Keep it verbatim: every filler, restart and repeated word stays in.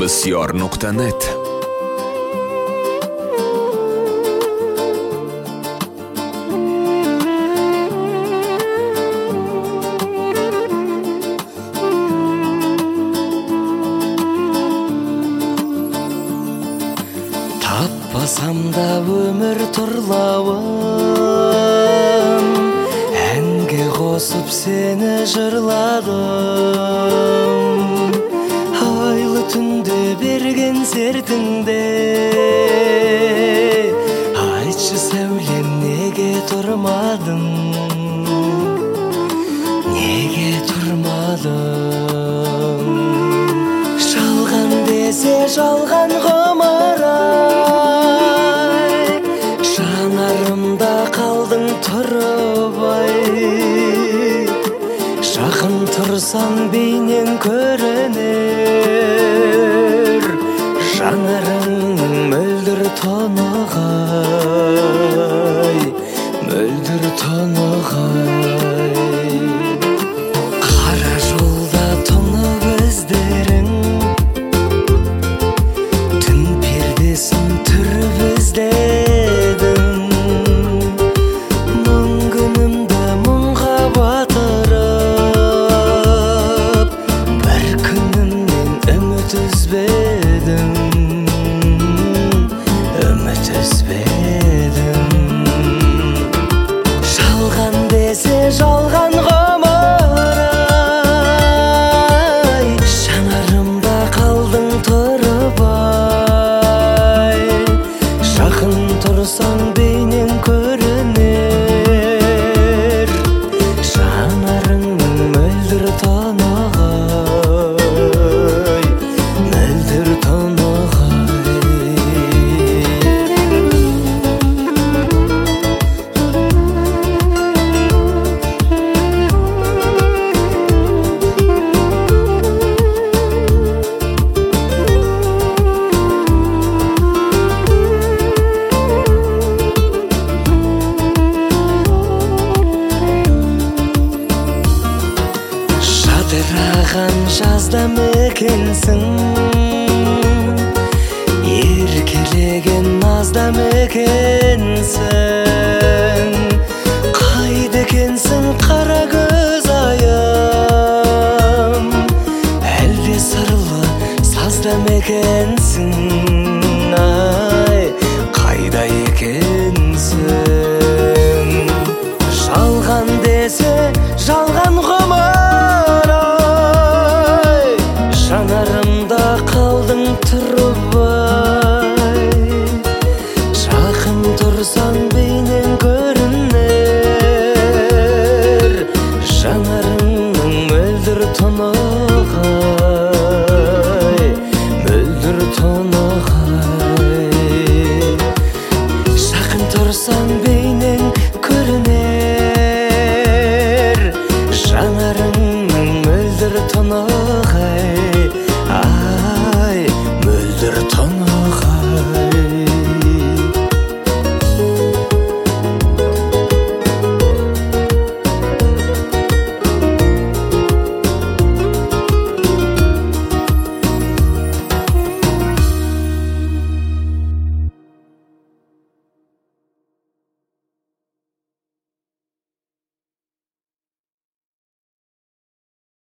бисёр нукта нет. Таппасам да өмір тұрлауын, әнге қосып сені жырладым. Айлы түнде берген сертіңде, айтшы сәулем, неге тұрмадың, неге тұрмадың? Жалған десе жалған ғұмырай, жанарымда қалдың тұрбай. Жақын тұрсаң бейнең көрінер, жанарың мөлдір тонығай, мөлдір тонығай. Қара жолда тұнып іздерің, түн пердесін түріп іздедің. Мың күнімді мұңға батырып, бір күнімнен үміт үзбедің, үміт үзбедің. Жалған десе жалған ғұмырай, жанарымда қалдың тұрбай. Жақын тұрсаң бейнең көрінер, жанарың мөлдір тонығай, мөлдір тонығай. Жадыраған жазда мекенсің, еркелеген назда мекенсің.